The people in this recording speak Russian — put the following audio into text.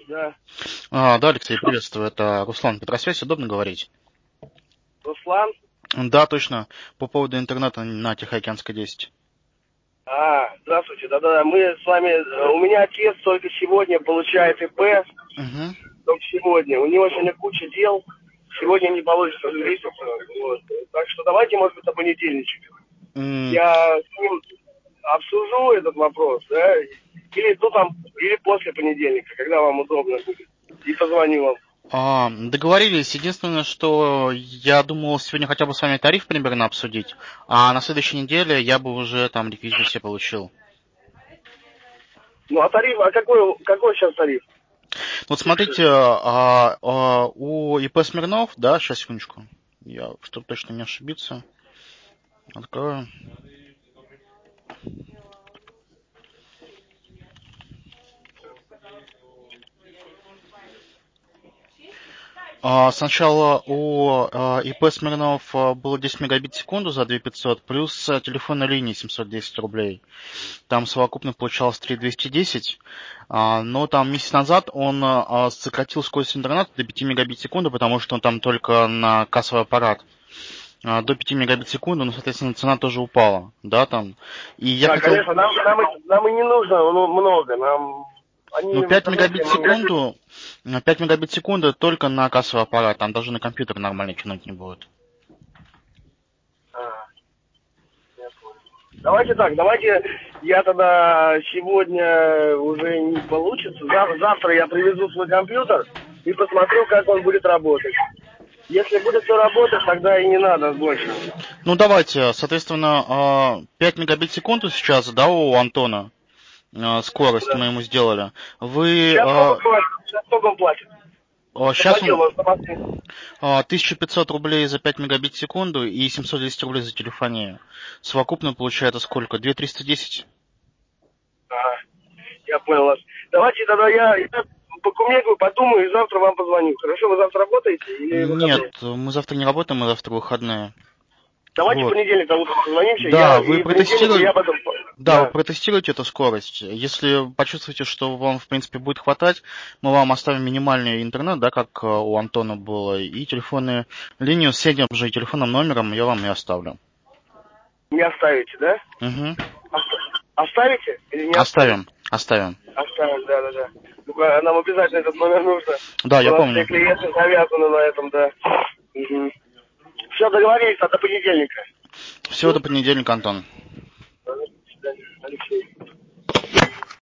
Да. Да, Алексей, приветствую. Это Руслан Петросвязь. Удобно говорить? Руслан? Да, точно. По поводу интернета на Тихоокеанской 10. Здравствуйте. Да-да-да. Мы с вами... У меня отец только сегодня получает ИП. Угу. Только сегодня. У него сегодня куча дел. Сегодня не получится встретиться. Вот. Так что давайте, может быть, на понедельничек. Я с ним обсужу этот вопрос, да? Или после понедельника, когда вам удобно будет. И позвоню вам. Договорились. Единственное, что я думал сегодня хотя бы с вами тариф примерно обсудить, а на следующей неделе я бы уже там реквизиты все получил. Ну, а тариф, какой сейчас тариф? Вот смотрите, у ИП Смирнов, да, сейчас секундочку, чтобы точно не ошибиться, открою. Сначала у ИП Смирнов было 10 мегабит в секунду за 2500, плюс телефонная линия 710 рублей. Там совокупно получалось 3210, но там месяц назад он сократил скорость интернета до 5 мегабит в секунду, потому что он там только на кассовый аппарат. До 5 мегабит в секунду, но, соответственно, цена тоже упала, да, там. И я хотел... конечно, нам и не нужно много, Ну, они в 5 интернете... мегабит в секунду, 5 мегабит в секунду только на кассовый аппарат, там даже на компьютер нормально тянуть не будет. Давайте я тогда сегодня уже не получится. Завтра я привезу свой компьютер и посмотрю, как он будет работать. Если будет все работать, тогда и не надо больше. Ну, давайте, соответственно, 5 мегабит в секунду сейчас, да, у Антона, скорость мы ему сделали. Вы... Сейчас сколько он платит? Сейчас Заплатил, он может, заплатил. 1500 рублей за 5 мегабит в секунду и 710 рублей за телефонию. Совокупно получается сколько? 2310? Я понял вас. Давайте тогда я покумекаю, подумаю и завтра вам позвоню. Хорошо, вы завтра работаете или Нет, выходные? мы завтра не работаем, мы завтра выходные. Давайте в Вот. понедельник утром позвонимся. Да, И в понедельник я потом... Да, вы протестируйте эту скорость. Если почувствуете, что вам, в принципе, будет хватать, мы вам оставим минимальный интернет, да, как у Антона было, и телефонную линию с этим же телефонным номером я вам и оставлю. Не оставите, да? Угу. Оставите или не оставите? Оставим. Оставим, да. Ну-ка, нам обязательно этот номер нужно. Да, У я нас помню. все клиенты завязаны на этом, да. Угу. Все, договорились, до понедельника. Всего до понедельника, Антон. До свидания, Алексей.